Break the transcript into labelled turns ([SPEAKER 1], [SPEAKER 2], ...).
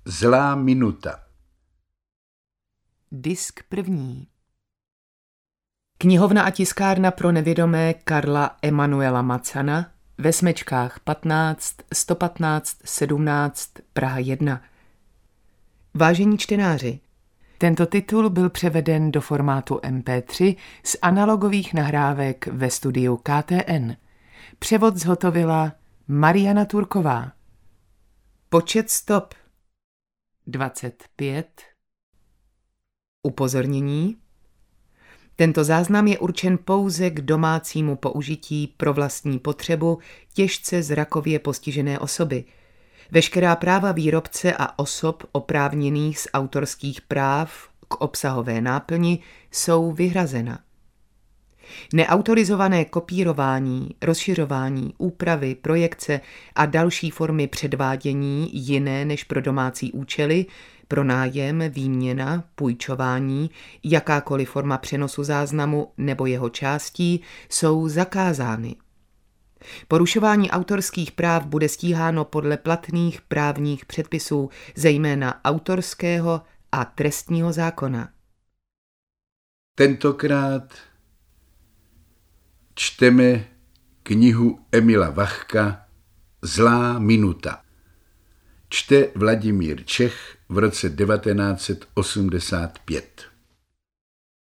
[SPEAKER 1] Zlá minuta.
[SPEAKER 2] Disk první. Knihovna a tiskárna pro nevědomé Karla Emanuela Macana ve Smečkách 15 115 17 Praha 1. Vážení čtenáři, tento titul byl převeden do formátu MP3 z analogových nahrávek ve studiu KTN. Převod zhotovila Mariana Turková. Počet stop 25. Upozornění. Tento záznam je určen pouze k domácímu použití pro vlastní potřebu těžce zrakově postižené osoby. Veškerá práva výrobce a osob oprávněných z autorských práv k obsahové náplni jsou vyhrazena. Neautorizované kopírování, rozšiřování, úpravy, projekce a další formy předvádění jiné než pro domácí účely, pronájem, výměna, půjčování, jakákoliv forma přenosu záznamu nebo jeho částí jsou zakázány. Porušování autorských práv bude stíháno podle platných právních předpisů, zejména autorského a trestního zákona.
[SPEAKER 1] Tentokrát čteme knihu Emila Vachka Zlá minuta. Čte Vladimír Čech v roce 1985.